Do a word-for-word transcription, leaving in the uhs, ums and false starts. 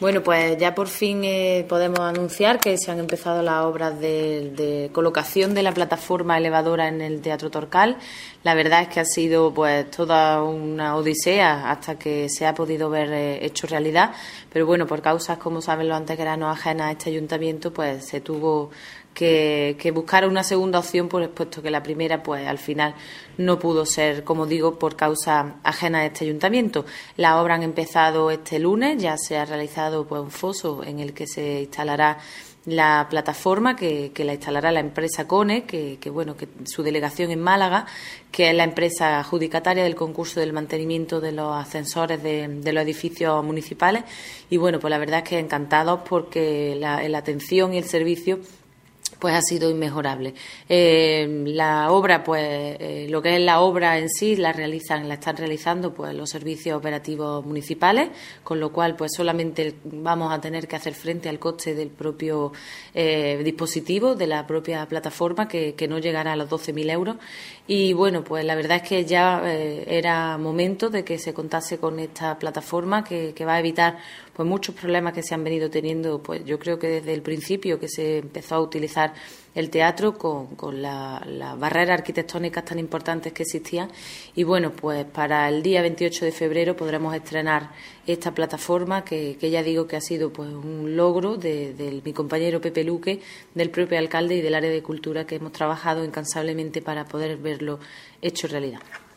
Bueno, pues ya por fin eh, podemos anunciar que se han empezado las obras de, de colocación de la plataforma elevadora en el Teatro Torcal. La verdad es que ha sido pues toda una odisea hasta que se ha podido ver eh, hecho realidad, pero bueno, por causas, como saben los antequeranos ajenas a este ayuntamiento, pues se tuvo que, que buscar una segunda opción, pues, puesto que la primera pues al final no pudo ser, como digo, por causa ajena a este ayuntamiento. Las obras han empezado este lunes, ya se ha realizado pues un foso en el que se instalará la plataforma que, que la instalará la empresa CONE, que, que bueno, que su delegación en Málaga, que es la empresa adjudicataria del concurso del mantenimiento de los ascensores de, de los edificios municipales. Y bueno, pues la verdad es que encantados porque la, la atención y el servicio pues ha sido inmejorable. Eh, la obra, pues eh, lo que es la obra en sí la realizan, la están realizando pues los servicios operativos municipales, con lo cual pues solamente vamos a tener que hacer frente al coste del propio eh, dispositivo, de la propia plataforma, que, que no llegará a los doce mil euros. Y bueno, pues la verdad es que ya eh, era momento de que se contase con esta plataforma que, que va a evitar pues muchos problemas que se han venido teniendo, pues yo creo que desde el principio que se empezó a utilizar el teatro con, con las la barreras arquitectónicas tan importantes que existían. Y bueno, pues para el día veintiocho de febrero podremos estrenar esta plataforma que, que ya digo que ha sido pues un logro de, de mi compañero Pepe Luque, del propio alcalde y del área de cultura, que hemos trabajado incansablemente para poder verlo hecho realidad.